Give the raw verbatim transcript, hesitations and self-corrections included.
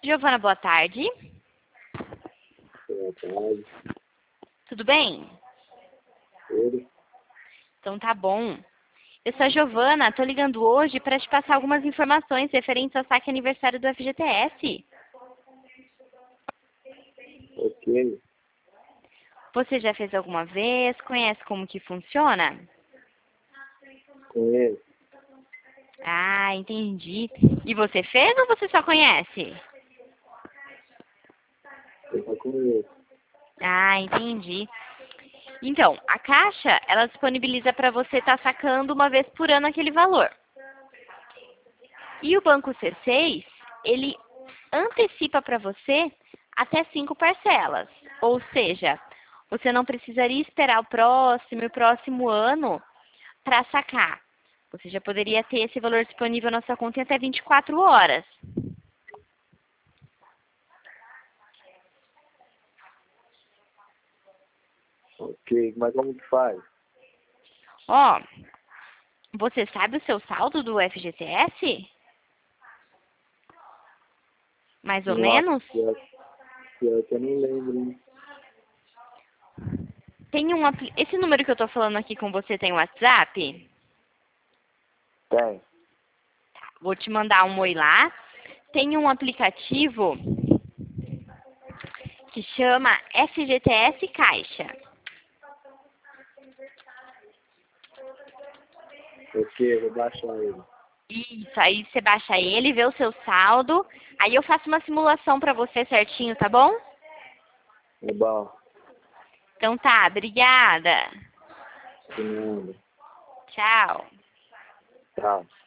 Giovana, boa tarde. Boa tarde. Tudo bem? Tudo. Então tá bom. Eu sou a Giovana, tô ligando hoje para te passar algumas informações referentes ao saque aniversário do F G T S. Ok. Você já fez alguma vez? Conhece como que funciona? Conheço. Ah, entendi. E você fez ou você só conhece? Eu só conheço. Ah, entendi. Então, a Caixa, ela disponibiliza para você estar sacando uma vez por ano aquele valor. E o Banco C seis, ele antecipa para você até cinco parcelas. Ou seja, você não precisaria esperar o próximo e o próximo ano para sacar. Você já poderia ter esse valor disponível na sua conta em até vinte e quatro horas. Ok, mas como que faz? Ó, você sabe o seu saldo do F G T S? Mais ou Nossa, menos? pior, pior que eu não lembro, hein? Tem um apli- Esse número que eu tô falando aqui com você tem WhatsApp? Tem. Vou te mandar um oi lá. Tem um aplicativo que chama F G T S Caixa. Ok, eu vou baixar ele. Isso, aí você baixa ele, vê o seu saldo. Aí eu faço uma simulação pra você certinho, tá bom? É bom. Então tá, obrigada. De nada. Tchau. Tchau.